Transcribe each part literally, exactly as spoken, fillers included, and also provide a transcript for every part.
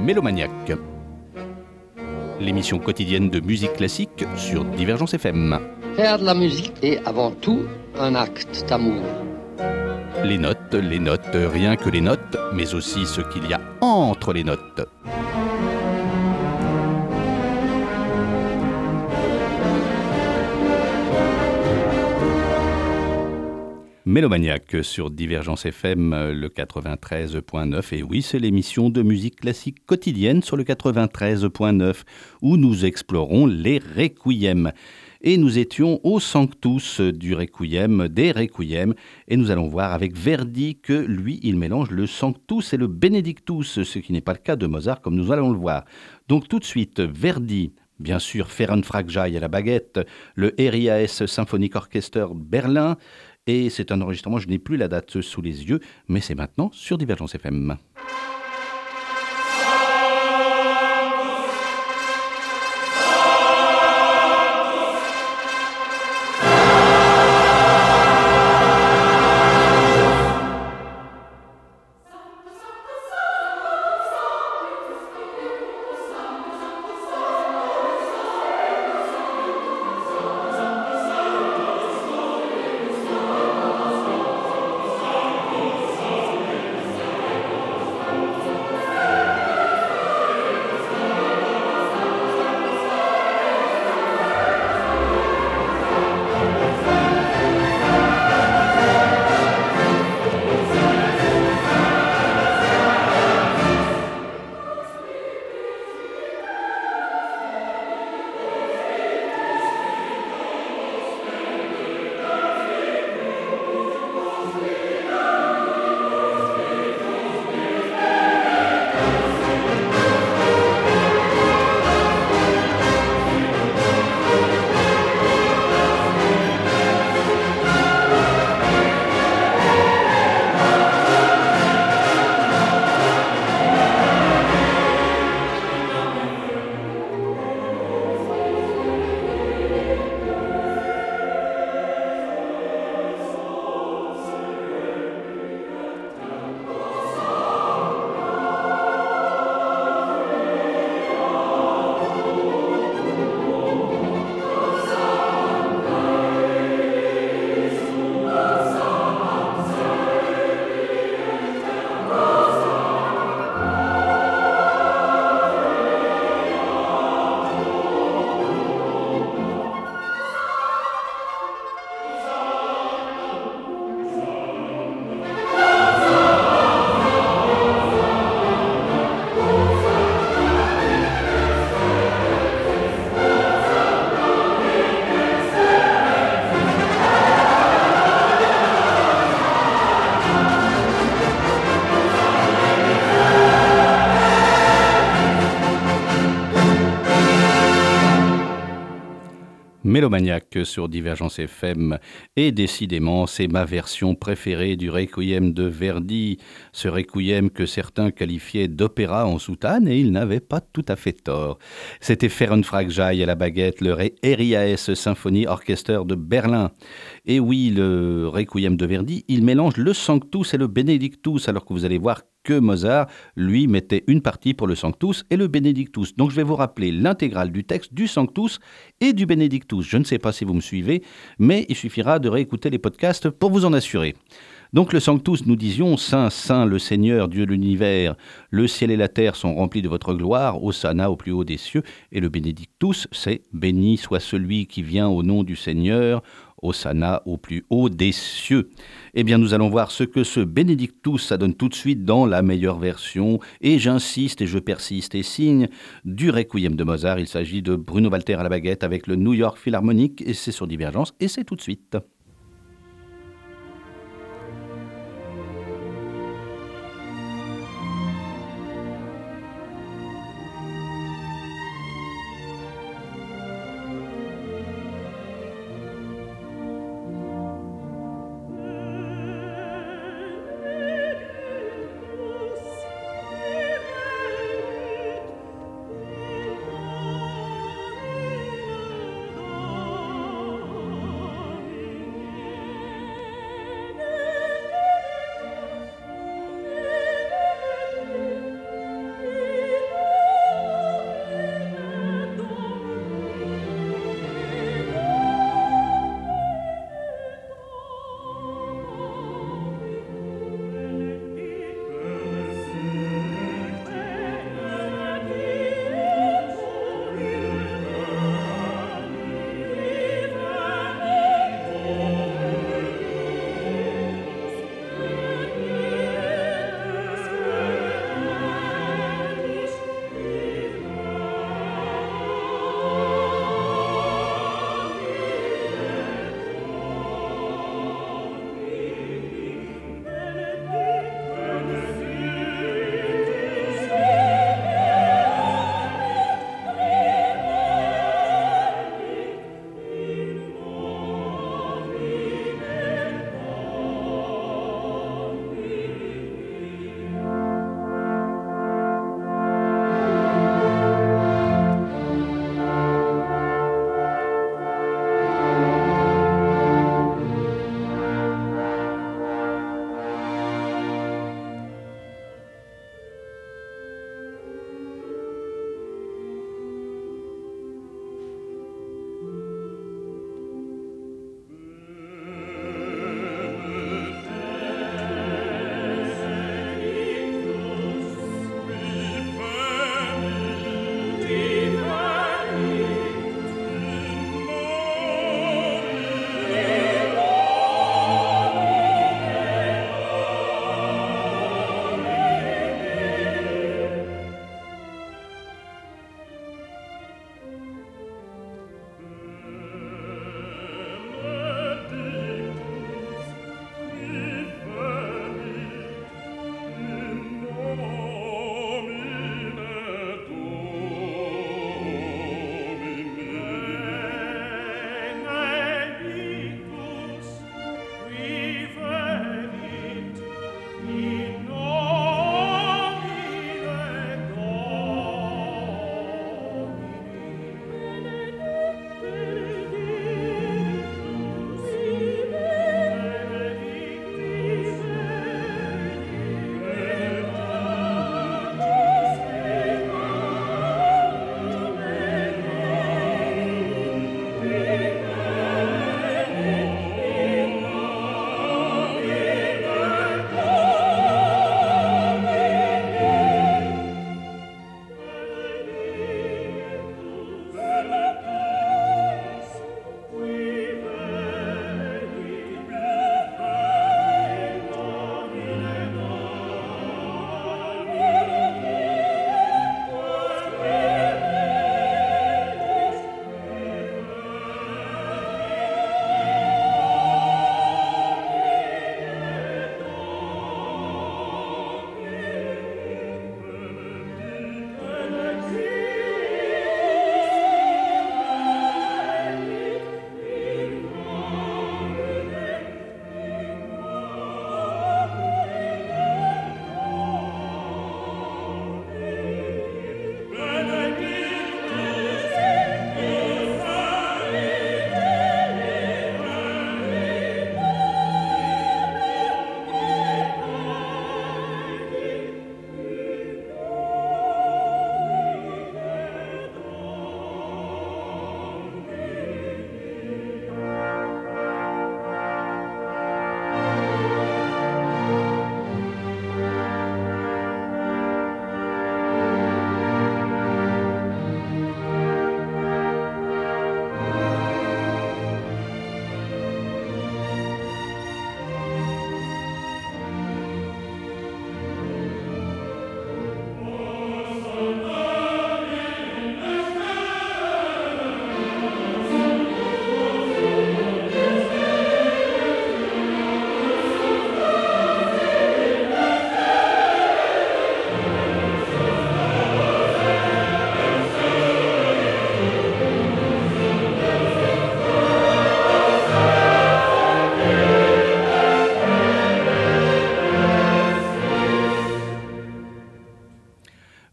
Mélomaniac, l'émission quotidienne de musique classique sur Divergence F M. Faire de la musique est avant tout un acte d'amour. Les notes, les notes, rien que les notes, mais aussi ce qu'il y a entre les notes. Mélomaniac sur Divergence F M, le quatre-vingt-treize point neuf. Et oui, c'est l'émission de musique classique quotidienne sur le quatre-vingt-treize point neuf, où nous explorons les requiems. Et nous étions au Sanctus du Requiem, des Requiem, et nous allons voir avec Verdi que lui, il mélange le Sanctus et le Benedictus, ce qui n'est pas le cas de Mozart, comme nous allons le voir. Donc tout de suite, Verdi, bien sûr, Ferenc Fragzai à la baguette, le R I A S Symphonic Orchestra Berlin, et c'est un enregistrement, je n'ai plus la date sous les yeux, mais c'est maintenant sur Divergence F M. Mélomaniac sur Divergence F M, et décidément c'est ma version préférée du Requiem de Verdi, ce Requiem que certains qualifiaient d'opéra en soutane, et ils n'avaient pas tout à fait tort. C'était Ferenc Fragzai à la baguette, le R I A S Symphony Orchestra de Berlin. Et oui, le Requiem de Verdi, il mélange le Sanctus et le Benedictus, alors que vous allez voir que Mozart, lui, mettait une partie pour le Sanctus et le Benedictus. Donc je vais vous rappeler l'intégrale du texte du Sanctus et du Benedictus. Je ne sais pas si vous me suivez, mais il suffira de réécouter les podcasts pour vous en assurer. Donc le Sanctus, nous disions, Saint, Saint, le Seigneur, Dieu de l'univers, le ciel et la terre sont remplis de votre gloire, Hosanna au plus haut des cieux. Et le Benedictus, c'est béni soit celui qui vient au nom du Seigneur, Hosanna au plus haut des cieux. Eh bien, nous allons voir ce que ce Benedictus, ça donne tout de suite dans la meilleure version, et j'insiste et je persiste et signe, du Requiem de Mozart. Il s'agit de Bruno Walter à la baguette avec le New York Philharmonic, et c'est sur Divergence, et c'est tout de suite.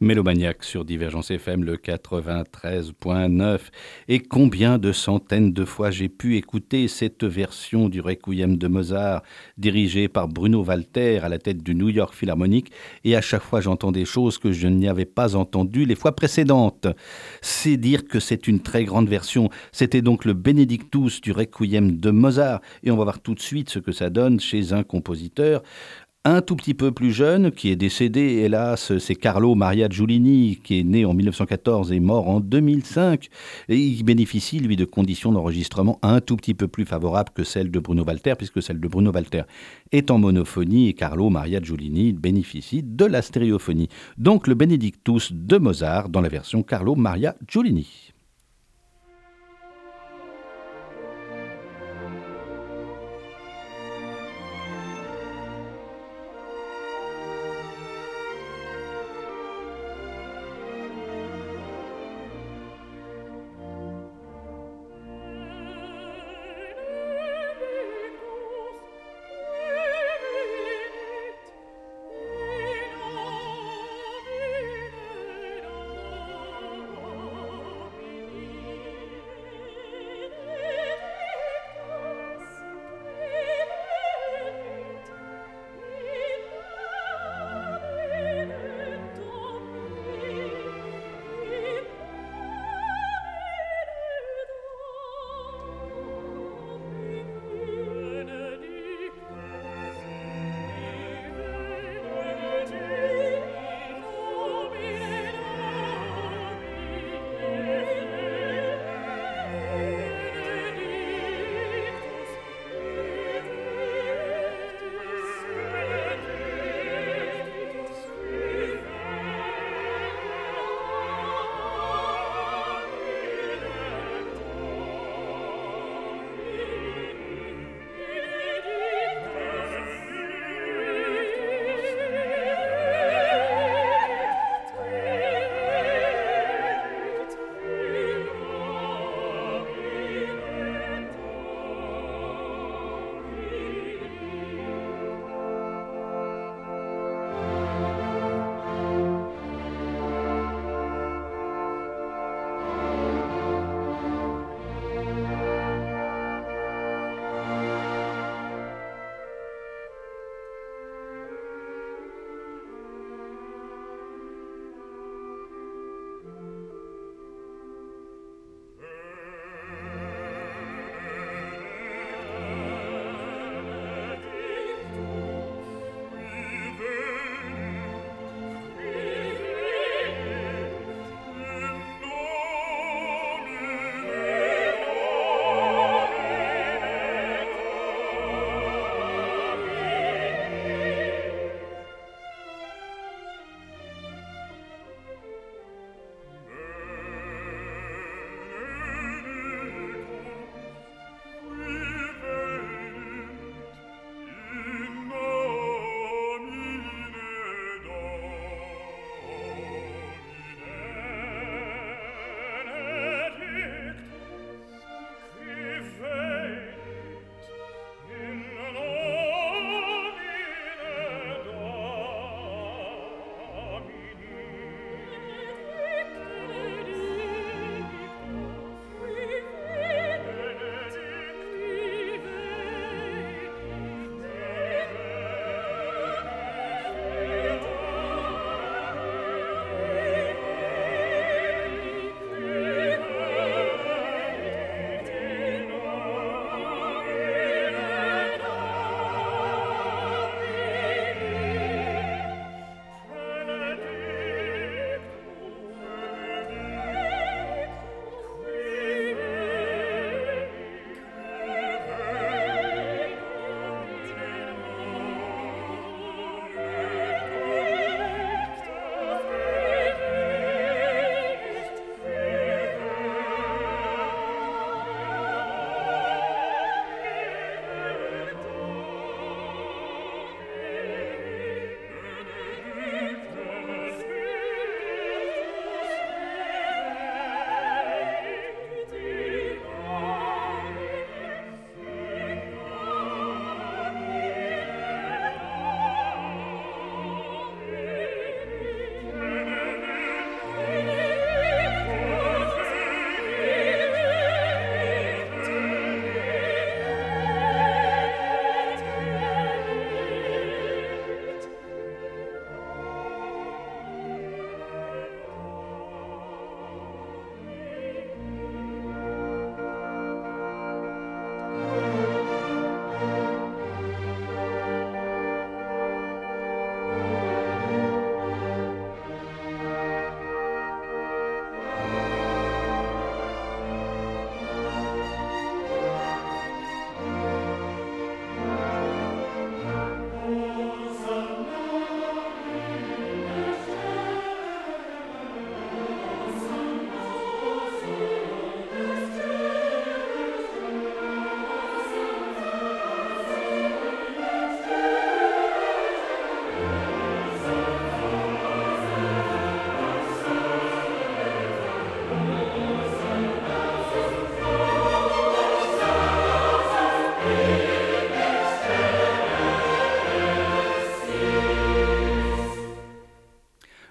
Mélomaniac sur Divergence F M, le quatre-vingt-treize point neuf. Et combien de centaines de fois j'ai pu écouter cette version du Requiem de Mozart, dirigée par Bruno Walter à la tête du New York Philharmonic, et à chaque fois j'entends des choses que je n'y avais pas entendues les fois précédentes. C'est dire que c'est une très grande version. C'était donc le Benedictus du Requiem de Mozart, et on va voir tout de suite ce que ça donne chez un compositeur un tout petit peu plus jeune, qui est décédé, hélas, c'est Carlo Maria Giulini, qui est né en mille neuf cent quatorze et mort en deux mille cinq. Et il bénéficie, lui, de conditions d'enregistrement un tout petit peu plus favorables que celles de Bruno Walter, puisque celle de Bruno Walter est en monophonie et Carlo Maria Giulini bénéficie de la stéréophonie. Donc le Benedictus de Mozart dans la version Carlo Maria Giulini.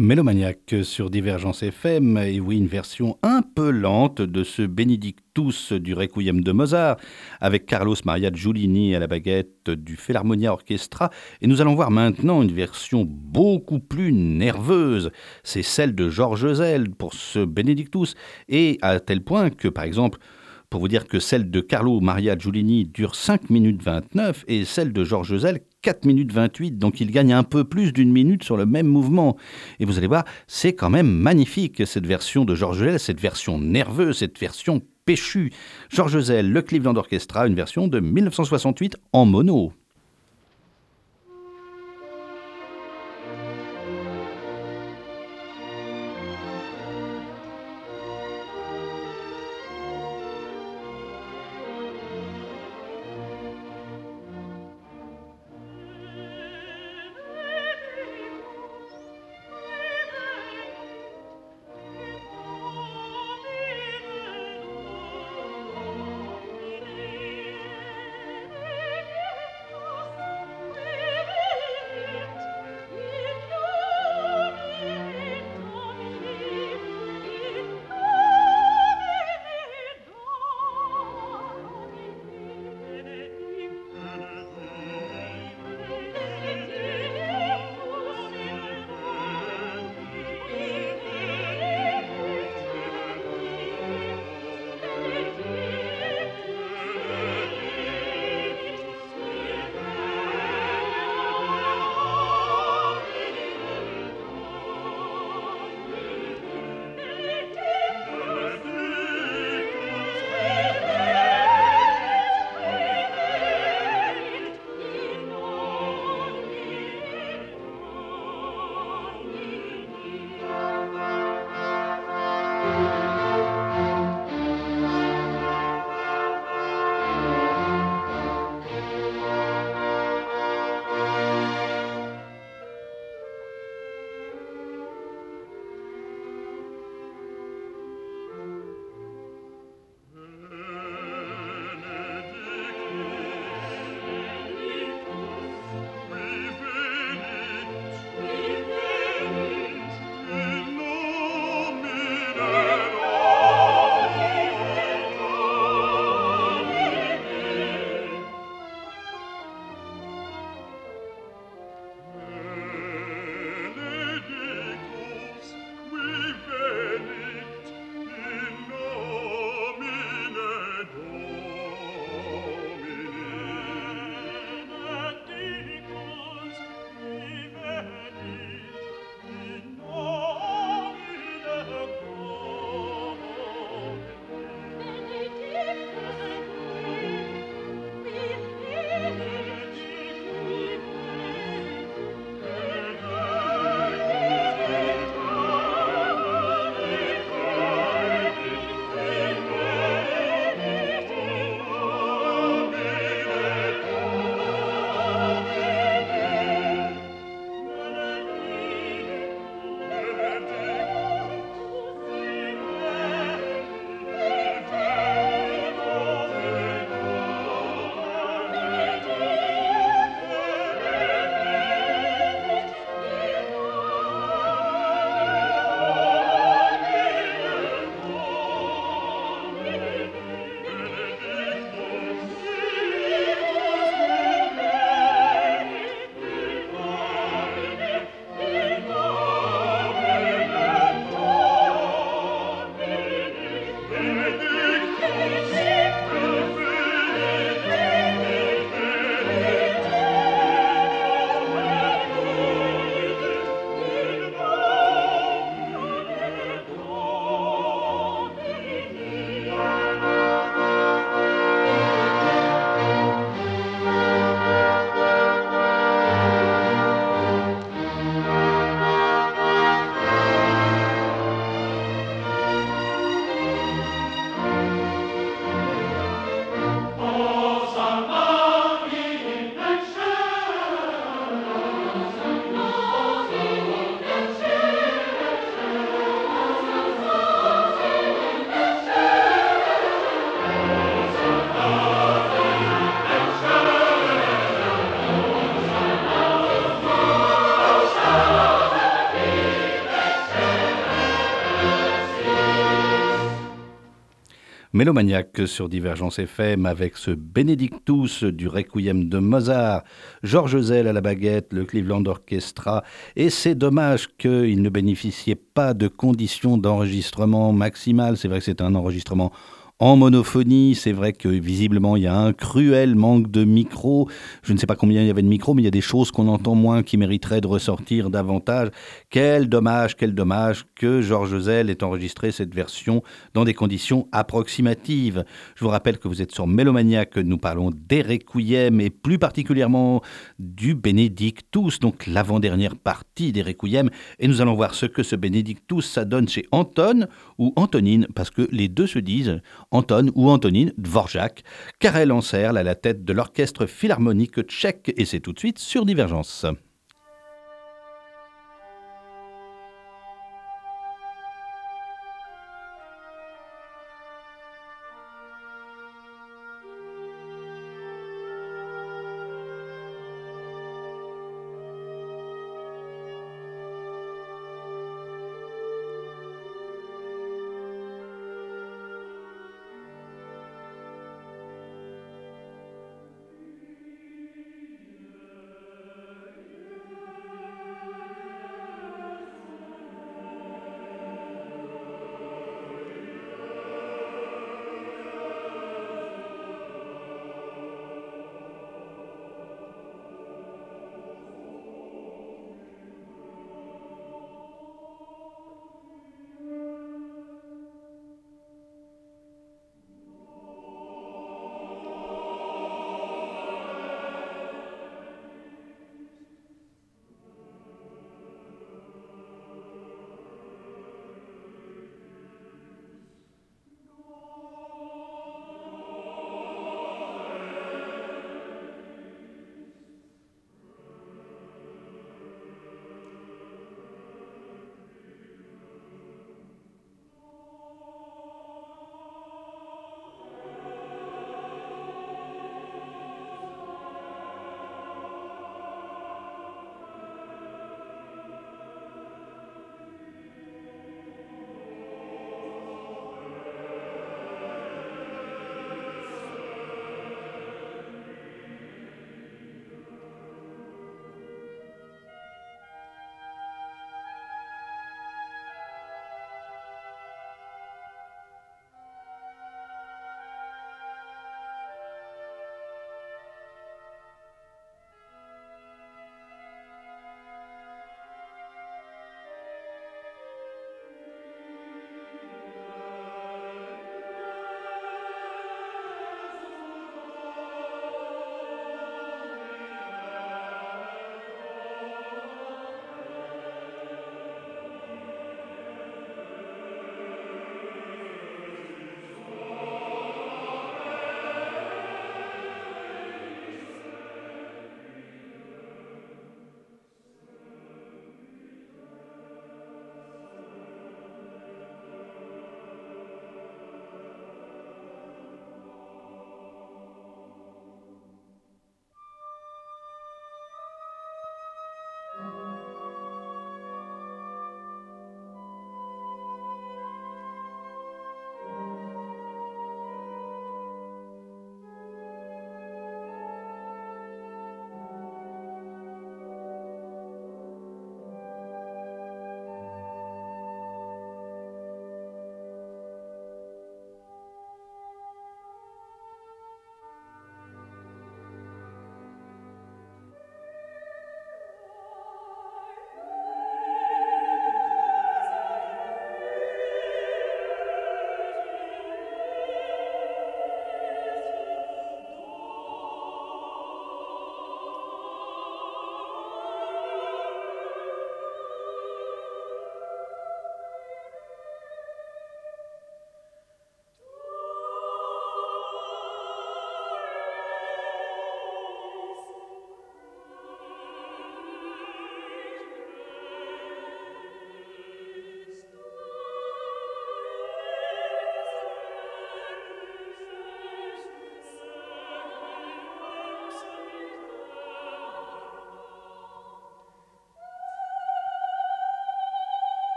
Mélomaniac sur Divergence F M, et oui, une version un peu lente de ce Benedictus du Requiem de Mozart, avec Carlos Maria Giulini à la baguette du Philharmonia Orchestra. Et nous allons voir maintenant une version beaucoup plus nerveuse. C'est celle de Georges Ezell pour ce Benedictus, et à tel point que, par exemple, pour vous dire que celle de Carlo Maria Giulini dure cinq minutes vingt-neuf et celle de Georges Ezell quatre minutes vingt-huit, donc il gagne un peu plus d'une minute sur le même mouvement. Et vous allez voir, c'est quand même magnifique cette version de Georges Ezell, cette version nerveuse, cette version péchue. Georges Ezell, le Cleveland Orchestra, une version de mille neuf cent soixante-huit en mono. Mélomaniac sur Divergence F M avec ce Benedictus du Requiem de Mozart, Georges Zell à la baguette, le Cleveland Orchestra, et c'est dommage qu'il ne bénéficiait pas de conditions d'enregistrement maximales. C'est vrai que c'est un enregistrement en monophonie, c'est vrai que visiblement il y a un cruel manque de micros. Je ne sais pas combien il y avait de micros, mais il y a des choses qu'on entend moins qui mériteraient de ressortir davantage. Quel dommage, quel dommage que Georges Zell ait enregistré cette version dans des conditions approximatives. Je vous rappelle que vous êtes sur Mélomania, que nous parlons des Requiem et plus particulièrement du Benedictus, donc l'avant-dernière partie des Requiem. Et nous allons voir ce que ce Benedictus, ça donne chez Anton ou Antonine, parce que les deux se disent Anton ou Antonine Dvorak. Karel Anserl à la tête de l'orchestre philharmonique tchèque, et c'est tout de suite sur Divergence.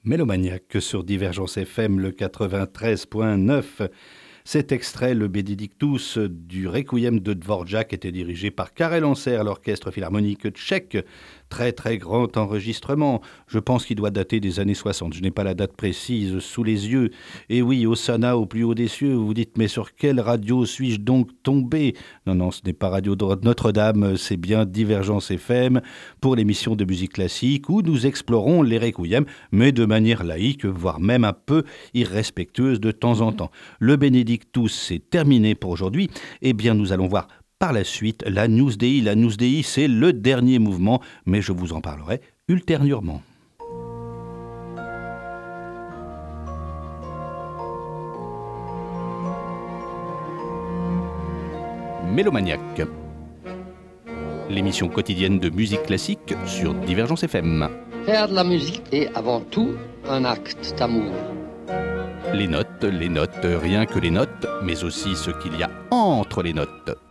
Mélomaniac sur Divergence F M, le quatre-vingt-treize point neuf. Cet extrait, le Benedictus du Requiem de Dvorak, était dirigé par Karel Anser, l'orchestre philharmonique tchèque. Très très grand enregistrement. Je pense qu'il doit dater des années soixante. Je n'ai pas la date précise sous les yeux. Et oui, Hosanna au plus haut des cieux. Vous vous dites, mais sur quelle radio suis-je donc tombé? Non, non, ce n'est pas Radio Notre-Dame, c'est bien Divergence F M pour l'émission de musique classique où nous explorons les requiems, mais de manière laïque, voire même un peu irrespectueuse de temps en temps. Le Benedictus, c'est terminé pour aujourd'hui. Eh bien, nous allons voir par la suite la Agnus Dei. La Agnus Dei, c'est le dernier mouvement, mais je vous en parlerai ultérieurement. Mélomaniac, l'émission quotidienne de musique classique sur Divergence F M. Faire de la musique est avant tout un acte d'amour. Les notes, les notes, rien que les notes, mais aussi ce qu'il y a entre les notes.